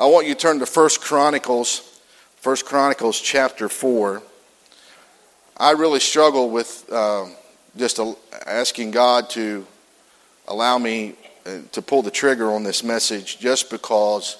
I want you to turn to First Chronicles chapter 4. I really struggle with just asking God to allow me to pull the trigger on this message, just because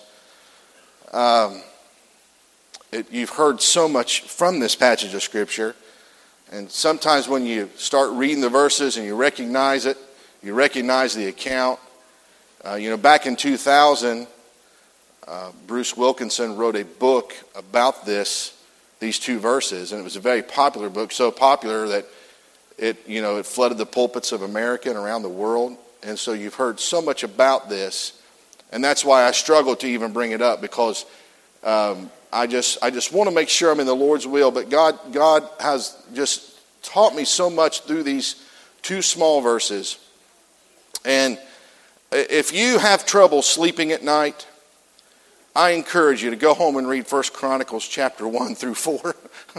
you've heard so much from this passage of Scripture. And sometimes when you start reading the verses and you recognize it, you recognize the account. Back in 2000, Bruce Wilkinson wrote a book about these two verses, and it was a very popular book, so popular that it flooded the pulpits of America and around the world. And so you've heard so much about this, and that's why I struggle to even bring it up, because I just want to make sure I'm in the Lord's will. But God has just taught me so much through these two small verses. And if you have trouble sleeping at night, I encourage you to go home and read 1 Chronicles chapter 1 through 4.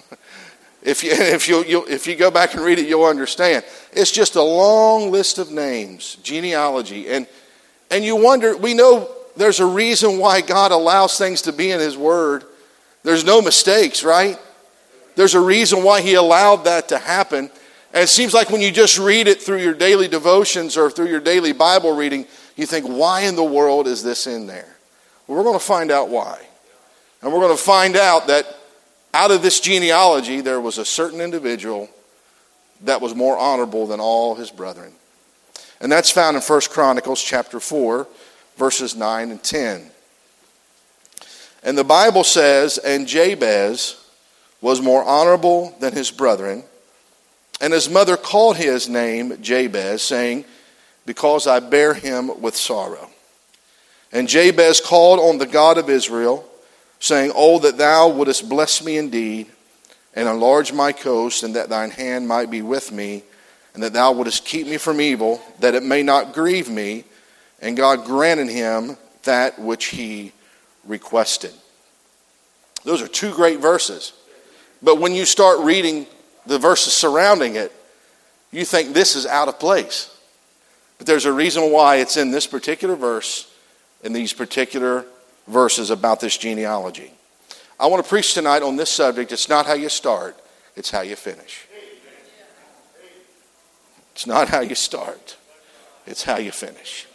If you go back and read it, you'll understand. It's just a long list of names, genealogy. And you wonder, we know there's a reason why God allows things to be in His Word. There's no mistakes, right? There's a reason why He allowed that to happen. And it seems like when you just read it through your daily devotions or through your daily Bible reading, you think, why in the world is this in there? Well, we're going to find out why. And we're going to find out that out of this genealogy, there was a certain individual that was more honorable than all his brethren. And that's found in 1 Chronicles chapter 4, verses 9 and 10. And the Bible says, "And Jabez was more honorable than his brethren, and his mother called his name Jabez, saying, Because I bear him with sorrow. And Jabez called on the God of Israel, saying, Oh, that thou wouldest bless me indeed, and enlarge my coast, and that thine hand might be with me, and that thou wouldest keep me from evil, that it may not grieve me. And God granted him that which he requested." Those are two great verses. But when you start reading the verses surrounding it, you think this is out of place. But there's a reason why it's in this particular verse, in these particular verses about this genealogy. I want to preach tonight on this subject. It's not how you start, it's how you finish. It's not how you start, it's how you finish.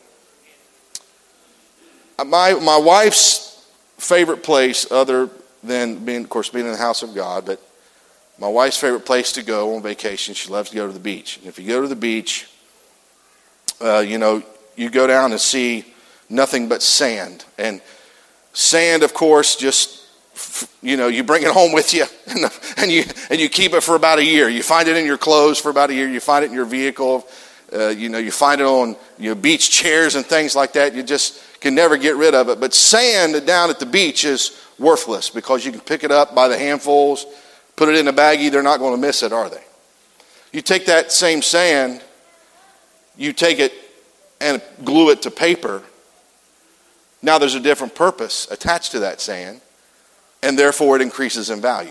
My wife's favorite place, other than being in the house of God, but my wife's favorite place to go on vacation, she loves to go to the beach. And if you go to the beach, you go down and see nothing but sand. And sand, of course, just, you bring it home with you and you keep it for about a year. You find it in your clothes for about a year. You find it in your vehicle. You find it on beach chairs and things like that. You just can never get rid of it. But sand down at the beach is worthless, because you can pick it up by the handfuls, put it in a baggie. They're not going to miss it, are they? You take that same sand, you take it and glue it to paper. Now there's a different purpose attached to that sand, and therefore it increases in value.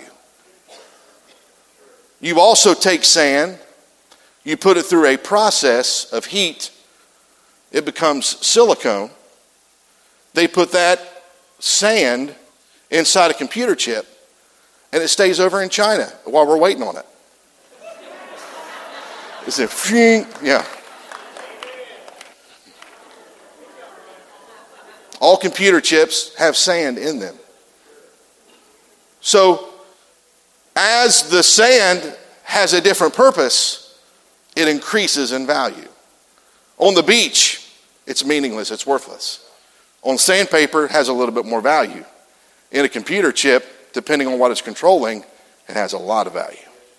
You also take sand, you put it through a process of heat, it becomes silicone. They put that sand inside a computer chip, and it stays over in China while we're waiting on it. It's a yeah. All computer chips have sand in them. So, as the sand has a different purpose, it increases in value. On the beach, it's meaningless, it's worthless. On sandpaper, it has a little bit more value. In a computer chip, depending on what it's controlling, it has a lot of value.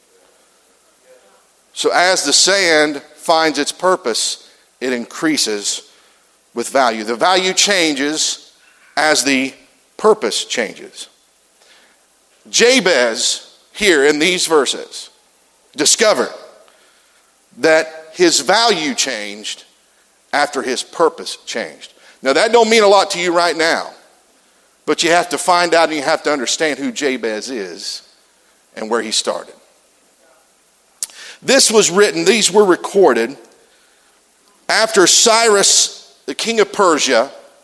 So as the sand finds its purpose, it increases with value. The value changes as the purpose changes. Jabez, here in these verses, discovered that his value changed after his purpose changed. Now that don't mean a lot to you right now, but you have to find out and you have to understand who Jabez is and where he started. These were recorded after Cyrus, the king of Persia,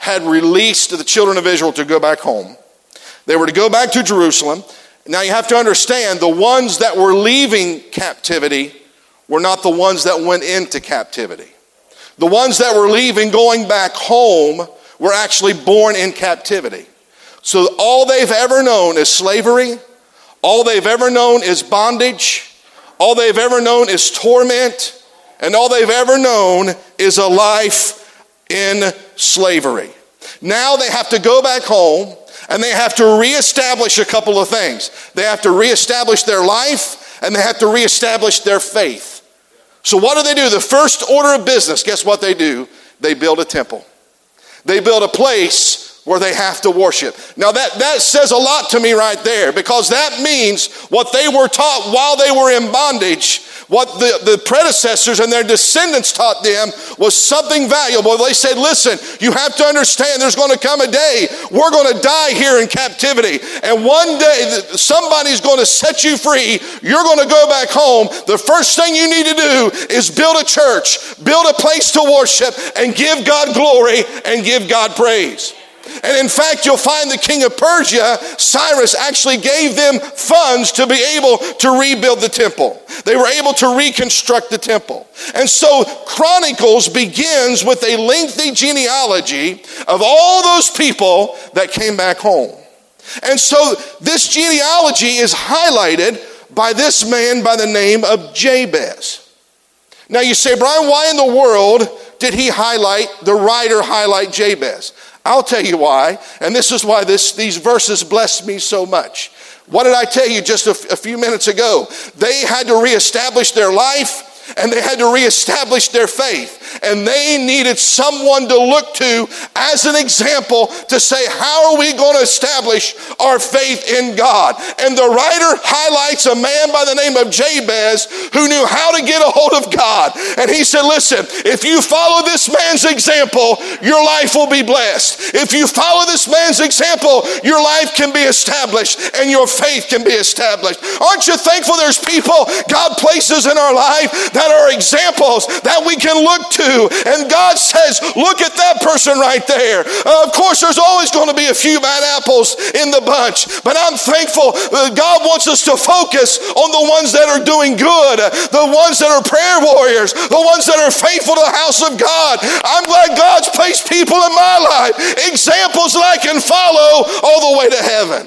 had released the children of Israel to go back home. They were to go back to Jerusalem. Now you have to understand, the ones that were leaving captivity were not the ones that went into captivity. The ones that were leaving, going back home, were actually born in captivity. So all they've ever known is slavery. All they've ever known is bondage. All they've ever known is torment. And all they've ever known is a life in slavery. Now they have to go back home and they have to reestablish a couple of things. They have to reestablish their life and they have to reestablish their faith. So what do? The first order of business, guess what they do? They build a temple. They build a place where they have to worship. Now that says a lot to me right there, because that means what they were taught while they were in bondage, what the predecessors and their descendants taught them was something valuable. They said, listen, you have to understand there's going to come a day we're going to die here in captivity. And one day somebody's going to set you free. You're going to go back home. The first thing you need to do is build a church, build a place to worship, and give God glory and give God praise. And in fact, you'll find the king of Persia, Cyrus, actually gave them funds to be able to rebuild the temple. They were able to reconstruct the temple. And so Chronicles begins with a lengthy genealogy of all those people that came back home. And so this genealogy is highlighted by this man by the name of Jabez. Now you say, Brian, why in the world did the writer highlight Jabez? I'll tell you why, and this is why these verses blessed me so much. What did I tell you just a few minutes ago? They had to reestablish their life, and they had to reestablish their faith. And they needed someone to look to as an example to say, how are we going to establish our faith in God? And the writer highlights a man by the name of Jabez who knew how to get a hold of God. And he said, listen, if you follow this man's example, your life will be blessed. If you follow this man's example, your life can be established and your faith can be established. Aren't you thankful there's people God places in our life that are examples that we can look to? And God says, look at that person right there. Of course, there's always going to be a few bad apples in the bunch, but I'm thankful that God wants us to focus on the ones that are doing good, the ones that are prayer warriors, the ones that are faithful to the house of God. I'm glad God's placed people in my life, examples that I can follow all the way to heaven.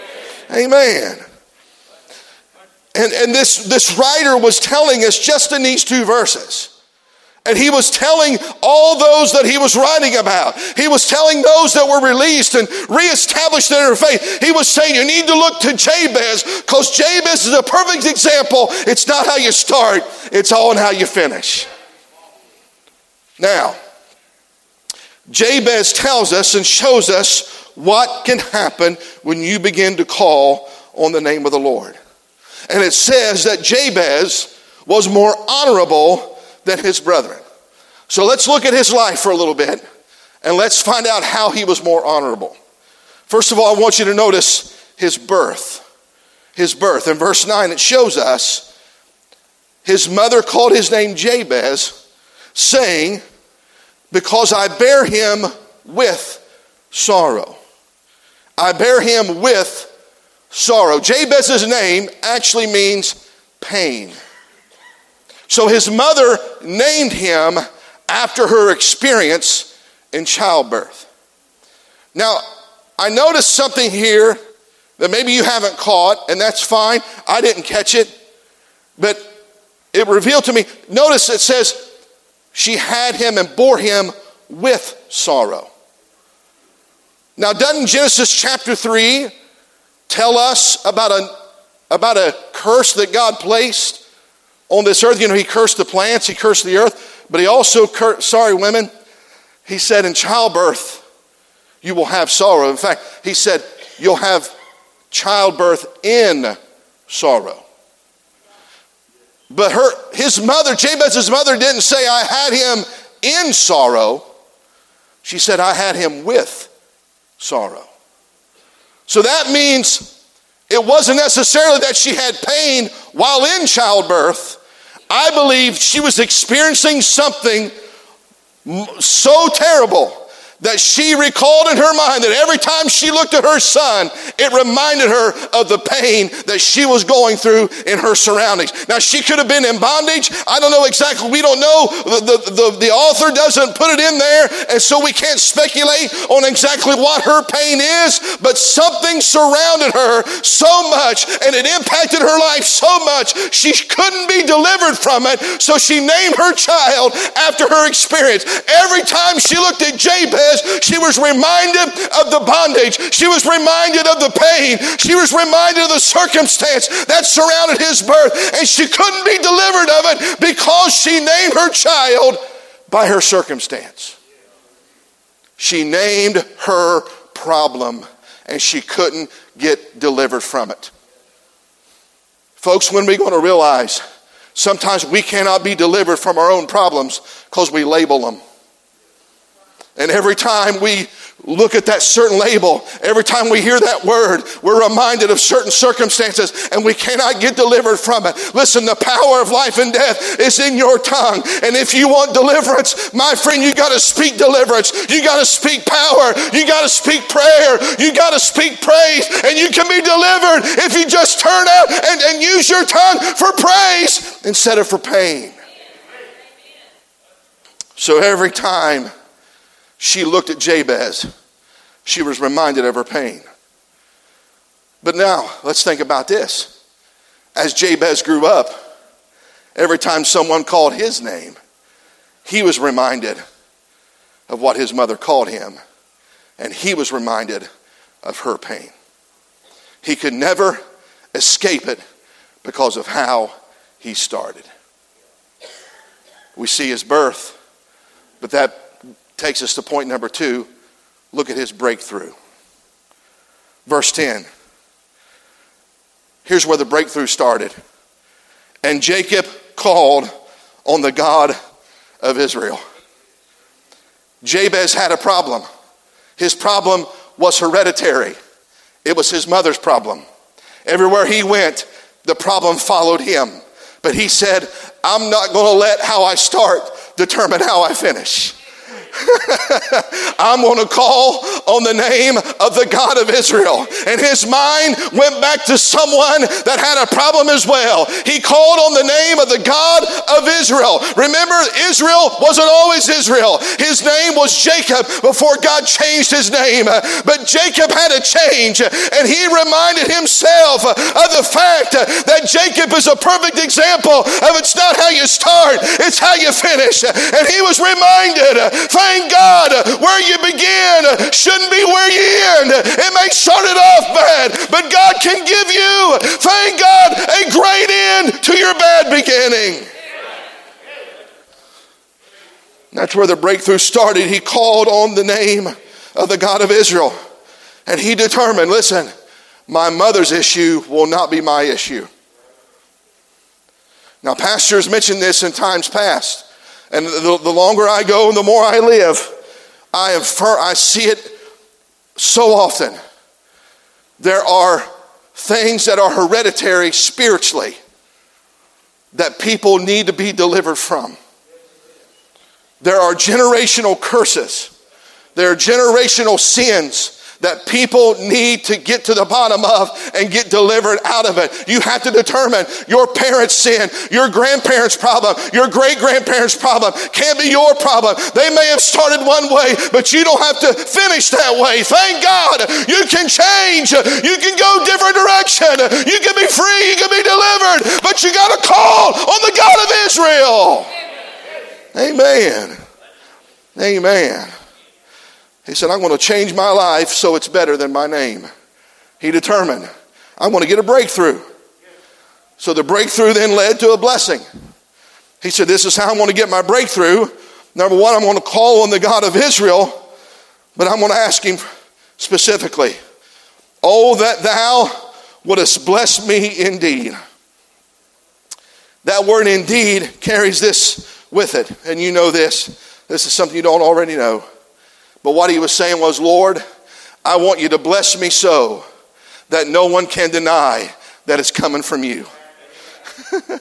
Amen. And this writer was telling us just in these two verses. And he was telling all those that he was writing about. He was telling those that were released and reestablished in their faith. He was saying you need to look to Jabez, because Jabez is a perfect example. It's not how you start, it's all in how you finish. Now, Jabez tells us and shows us what can happen when you begin to call on the name of the Lord. And it says that Jabez was more honorable than his brethren. So let's look at his life for a little bit, and let's find out how he was more honorable. First of all, I want you to notice his birth. His birth. In verse 9, it shows us his mother called his name Jabez, saying, because I bear him with sorrow. I bear him with sorrow. Jabez's name actually means pain. So his mother named him after her experience in childbirth. Now, I noticed something here that maybe you haven't caught, and that's fine. I didn't catch it, but it revealed to me. Notice it says she had him and bore him with sorrow. Now, doesn't Genesis chapter 3 tell us about a curse that God placed on this earth? You know, he cursed the plants, he cursed the earth, but he also cursed, women, he said in childbirth, you will have sorrow. In fact, he said, you'll have childbirth in sorrow. But his mother, Jabez's mother, didn't say, I had him in sorrow. She said, I had him with sorrow. So that means it wasn't necessarily that she had pain while in childbirth. I believe she was experiencing something so terrible that she recalled in her mind that every time she looked at her son, it reminded her of the pain that she was going through in her surroundings. Now, she could have been in bondage. I don't know exactly. We don't know. The author doesn't put it in there, and so we can't speculate on exactly what her pain is, but something surrounded her so much, and it impacted her life so much, she couldn't be delivered from it, so she named her child after her experience. Every time she looked at Jabez, she was reminded of the bondage. She was reminded of the pain. She was reminded of the circumstance that surrounded his birth. And she couldn't be delivered of it because she named her child by her circumstance. She named her problem, and she couldn't get delivered from it. Folks, when are we going to realize sometimes we cannot be delivered from our own problems because we label them? And every time we look at that certain label, every time we hear that word, we're reminded of certain circumstances, and we cannot get delivered from it. Listen, the power of life and death is in your tongue. And if you want deliverance, my friend, you got to speak deliverance. You got to speak power. You got to speak prayer. You got to speak praise. And you can be delivered if you just turn out and use your tongue for praise instead of for pain. So every time she looked at Jabez, she was reminded of her pain. But now, let's think about this. As Jabez grew up, every time someone called his name, he was reminded of what his mother called him, and he was reminded of her pain. He could never escape it because of how he started. We see his birth, but that takes us to point number 2. Look at his breakthrough. Verse 10. Here's where the breakthrough started. And Jacob called on the God of Israel. Jabez had a problem. His problem was hereditary. It was his mother's problem. Everywhere he went, the problem followed him. But he said, I'm not going to let how I start determine how I finish. I'm going to call on the name of the God of Israel. And his mind went back to someone that had a problem as well. He called on the name of the God of Israel. Remember, Israel wasn't always Israel. His name was Jacob before God changed his name. But Jacob had a change, and he reminded himself of the fact that Jacob is a perfect example of it's not how you start, it's how you finish. And he was reminded, thank God, where you begin shouldn't be where you end. It may start it off bad, but God can give you, thank God, a great end to your bad beginning. That's where the breakthrough started. He called on the name of the God of Israel, and he determined, listen, my mother's issue will not be my issue. Now, pastors mentioned this in times past. And the longer I go and the more I live, I see it so often. There are things that are hereditary spiritually that people need to be delivered from. There are generational curses. There are generational sins that people need to get to the bottom of and get delivered out of it. You have to determine your parents' sin, your grandparents' problem, your great-grandparents' problem can't be your problem. They may have started one way, but you don't have to finish that way. Thank God you can change. You can go different direction. You can be free. You can be delivered. But you got to call on the God of Israel. Amen. Amen. He said, I'm going to change my life so it's better than my name. He determined, I'm going to get a breakthrough. So the breakthrough then led to a blessing. He said, this is how I'm going to get my breakthrough. Number one, I'm going to call on the God of Israel, but I'm going to ask him specifically, oh, that thou wouldest bless me indeed. That word indeed carries this with it. And you know this. This is something you don't already know. But what he was saying was, Lord, I want you to bless me so that no one can deny that it's coming from you.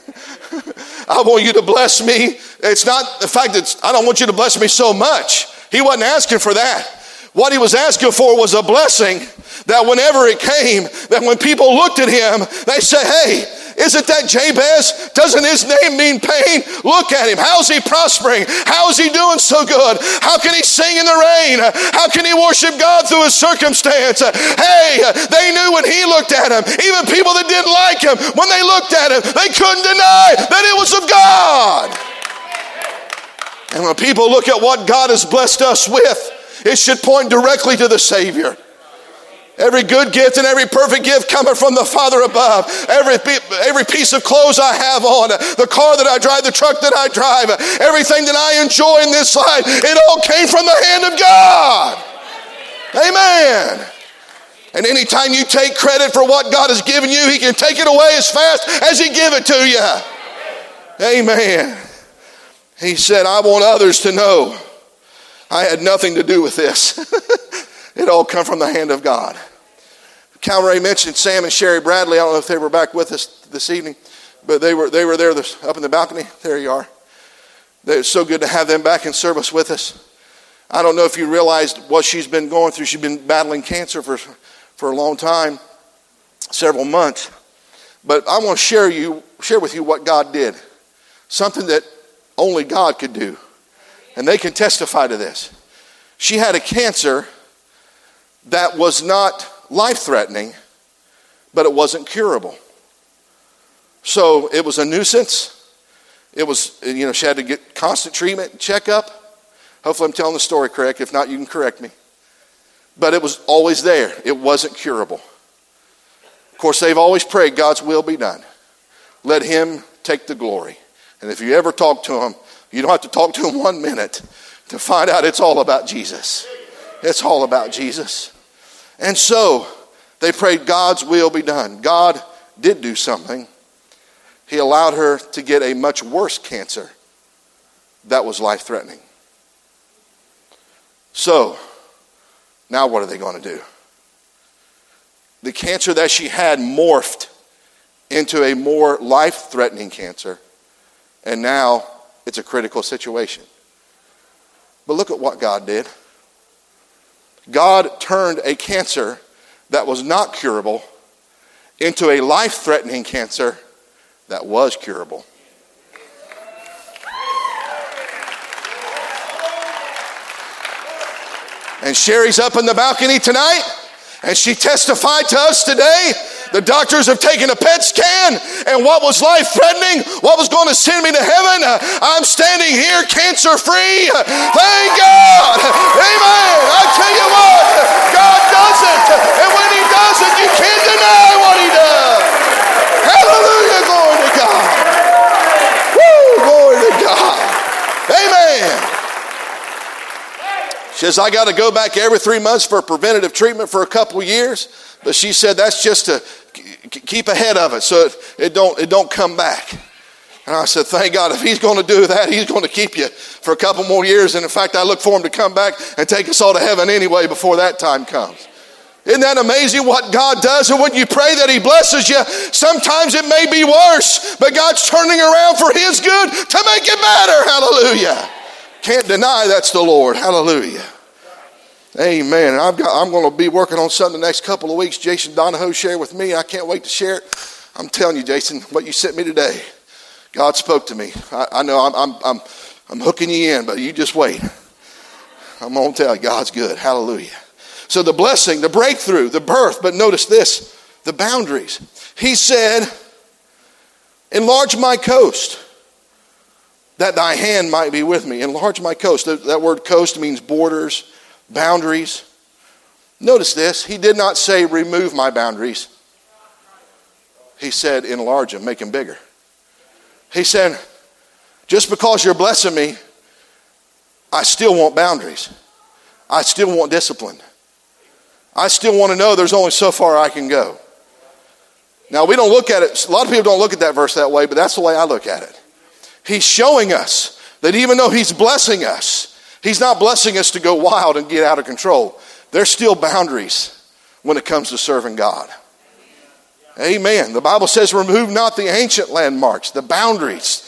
I want you to bless me. It's not the fact that I don't want you to bless me so much. He wasn't asking for that. What he was asking for was a blessing that whenever it came, that when people looked at him, they say, hey, isn't that Jabez? Doesn't his name mean pain? Look at him. How's he prospering? How is he doing so good? How can he sing in the rain? How can he worship God through his circumstance? Hey, they knew when he looked at him. Even people that didn't like him, when they looked at him, they couldn't deny that it was of God. And when people look at what God has blessed us with, it should point directly to the Savior. Every good gift and every perfect gift coming from the Father above. Every piece of clothes I have on, the car that I drive, the truck that I drive, everything that I enjoy in this life, it all came from the hand of God. Amen. And anytime you take credit for what God has given you, he can take it away as fast as he give it to you. Amen. He said, I want others to know I had nothing to do with this. It all come from the hand of God. Calvary mentioned Sam and Sherry Bradley. I don't know if they were back with us this evening, but they were there up in the balcony. There you are. It's so good to have them back in service with us. I don't know if you realized what she's been going through. She's been battling cancer for a long time, several months. But I want to share with you what God did. Something that only God could do. And they can testify to this. She had a cancer that was not life-threatening, but it wasn't curable. So it was a nuisance. It was, she had to get constant treatment, checkup. Hopefully I'm telling the story correct. If not, you can correct me. But it was always there. It wasn't curable. Of course, they've always prayed God's will be done. Let him take the glory. And if you ever talk to him, you don't have to talk to him 1 minute to find out it's all about Jesus. It's all about Jesus. And so they prayed God's will be done. God did do something. He allowed her to get a much worse cancer that was life-threatening. So now what are they going to do? The cancer that she had morphed into a more life-threatening cancer, and now it's a critical situation. But look at what God did. God turned a cancer that was not curable into a life-threatening cancer that was curable. And Sherry's up in the balcony tonight, and she testified to us today. The doctors have taken a PET scan, and what was life-threatening, what was going to send me to heaven, I'm standing here cancer-free. Thank God. Amen. I tell you what, God does it. And when he does it, you can't deny what he does. Hallelujah. Glory to God. Woo, glory to God. Amen. She says, I got to go back every 3 months for preventative treatment for a couple of years. But she said that's just to keep ahead of it so it don't come back. And I said, thank God, if he's going to do that, he's going to keep you for a couple more years. And in fact, I look for him to come back and take us all to heaven anyway before that time comes. Isn't that amazing what God does? And when you pray that he blesses you, sometimes it may be worse, but God's turning around for his good to make it better. Hallelujah. Can't deny that's the Lord. Hallelujah. Amen. I'm going to be working on something the next couple of weeks. Jason Donahoe shared with me. I can't wait to share it. I'm telling you, Jason, what you sent me today, God spoke to me. I know I'm hooking you in, but you just wait. I'm going to tell you, God's good. Hallelujah. So the blessing, the breakthrough, the birth, but notice this, the boundaries. He said, enlarge my coast, that thy hand might be with me. Enlarge my coast. That word coast means borders, boundaries. Notice this. He did not say remove my boundaries. He said enlarge them, make them bigger. He said, just because you're blessing me, I still want boundaries. I still want discipline. I still want to know there's only so far I can go. Now, we don't look at it. A lot of people don't look at that verse that way, but that's the way I look at it. He's showing us that even though he's blessing us, he's not blessing us to go wild and get out of control. There's still boundaries when it comes to serving God. Amen. The Bible says, remove not the ancient landmarks, the boundaries,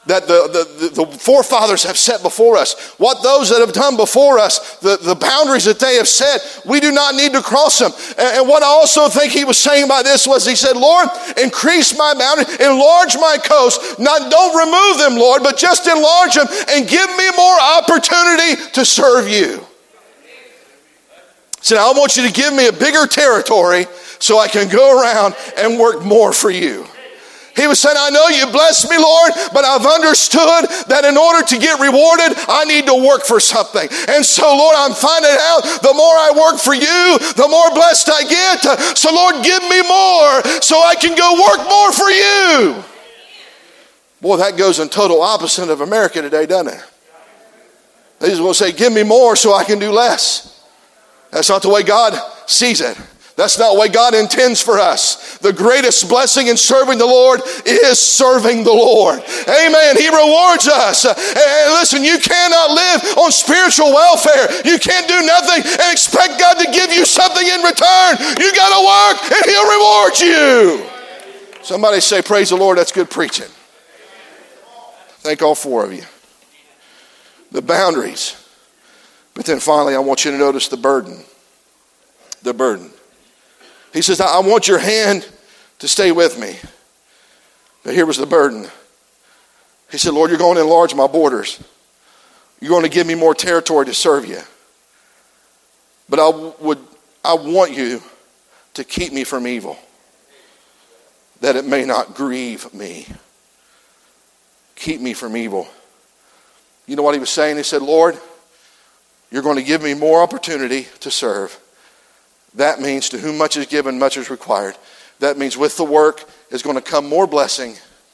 that the forefathers have set before us, what those that have done before us, the boundaries that they have set, we do not need to cross them. And what I also think he was saying by this was, he said, Lord, increase my boundary, enlarge my coast. Don't remove them, Lord, but just enlarge them and give me more opportunity to serve you. He said, I want you to give me a bigger territory so I can go around and work more for you. He was saying, I know you blessed me, Lord, but I've understood that in order to get rewarded, I need to work for something. And so, Lord, I'm finding out the more I work for you, the more blessed I get. So, Lord, give me more so I can go work more for you. Boy, that goes in total opposite of America today, doesn't it? They just will say, give me more so I can do less. That's not the way God sees it. That's not what God intends for us. The greatest blessing in serving the Lord is serving the Lord. Amen. He rewards us. And listen, you cannot live on spiritual welfare. You can't do nothing and expect God to give you something in return. You got to work and He'll reward you. Somebody say, praise the Lord. That's good preaching. Thank all four of you. The boundaries. But then finally, I want you to notice the burden. The burden. He says, I want your hand to stay with me. But here was the burden. He said, Lord, you're going to enlarge my borders. You're going to give me more territory to serve you. But I want you to keep me from evil, that it may not grieve me. Keep me from evil. You know what he was saying? He said, Lord, you're going to give me more opportunity to serve. That means to whom much is given, much is required. That means with the work is going to come more blessing,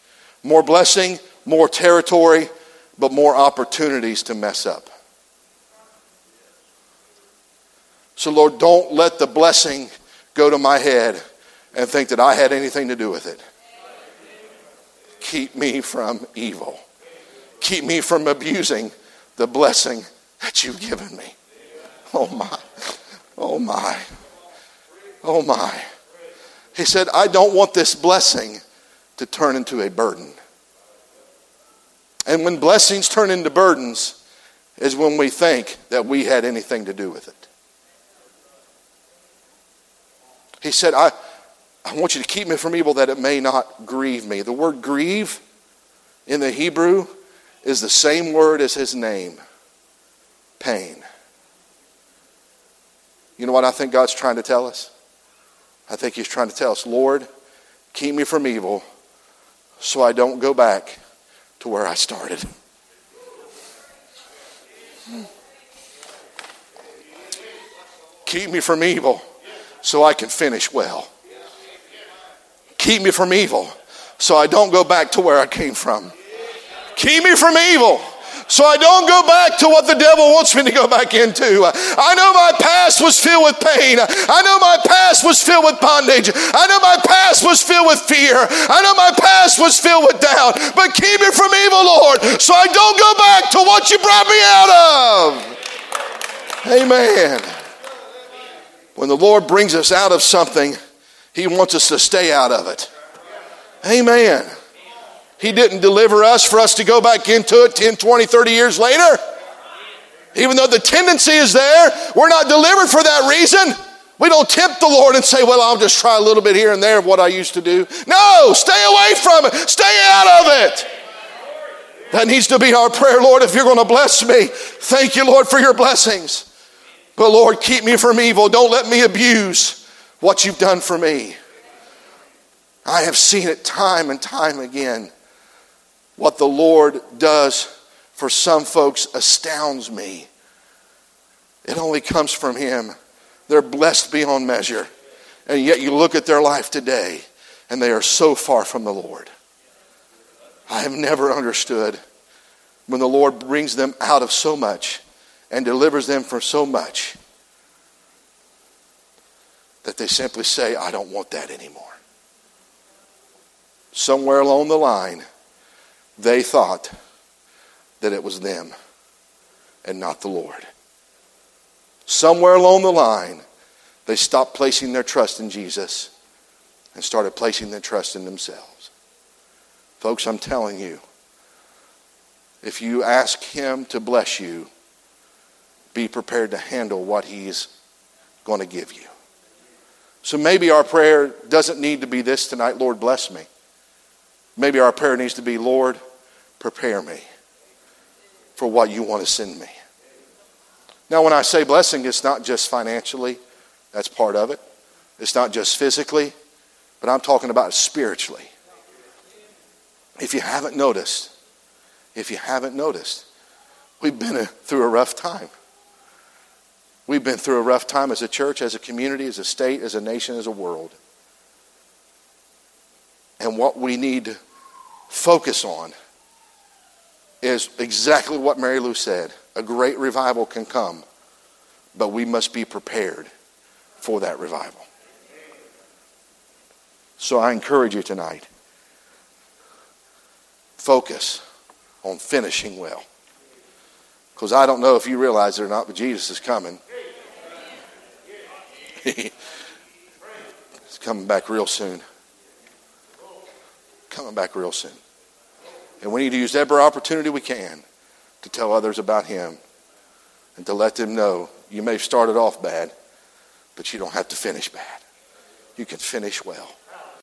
more territory, but more opportunities to mess up. So Lord, don't let the blessing go to my head and think that I had anything to do with it. Keep me from evil. Keep me from abusing the blessing that you've given me. Oh my, oh my. Oh my. He said, I don't want this blessing to turn into a burden. And when blessings turn into burdens is when we think that we had anything to do with it. He said, I want you to keep me from evil that it may not grieve me. The word grieve in the Hebrew is the same word as his name. Pain. You know what I think God's trying to tell us? I think He's trying to tell us, Lord, keep me from evil so I don't go back to where I started. Keep me from evil so I can finish well. Keep me from evil so I don't go back to where I came from. Keep me from evil so I don't go back to what the devil wants me to go back into. I know my past was filled with pain. I know my past was filled with bondage. I know my past was filled with fear. I know my past was filled with doubt. But keep me from evil, Lord, so I don't go back to what you brought me out of. Amen. When the Lord brings us out of something, He wants us to stay out of it. Amen. He didn't deliver us for us to go back into it 10, 20, 30 years later. Even though the tendency is there, we're not delivered for that reason. We don't tempt the Lord and say, well, I'll just try a little bit here and there of what I used to do. No, stay away from it. Stay out of it. That needs to be our prayer, Lord, if you're going to bless me. Thank you, Lord, for your blessings. But Lord, keep me from evil. Don't let me abuse what you've done for me. I have seen it time and time again. What the Lord does for some folks astounds me. It only comes from Him. They're blessed beyond measure. And yet you look at their life today and they are so far from the Lord. I have never understood when the Lord brings them out of so much and delivers them from so much that they simply say, I don't want that anymore. Somewhere along the line, they thought that it was them and not the Lord. Somewhere along the line, they stopped placing their trust in Jesus and started placing their trust in themselves. Folks, I'm telling you, if you ask him to bless you, be prepared to handle what he's going to give you. So maybe our prayer doesn't need to be this tonight, Lord, bless me. Maybe our prayer needs to be, Lord, prepare me for what you want to send me. Now, when I say blessing, it's not just financially. That's part of it. It's not just physically, but I'm talking about spiritually. If you haven't noticed, we've been through a rough time. We've been through a rough time as a church, as a community, as a state, as a nation, as a world. And what we need to focus on is exactly what Mary Lou said. A great revival can come, but we must be prepared for that revival. So I encourage you tonight, focus on finishing well. Because I don't know if you realize it or not, but Jesus is coming. He's coming back real soon. Coming back real soon. And we need to use every opportunity we can to tell others about him and to let them know you may have started off bad, but you don't have to finish bad. You can finish well.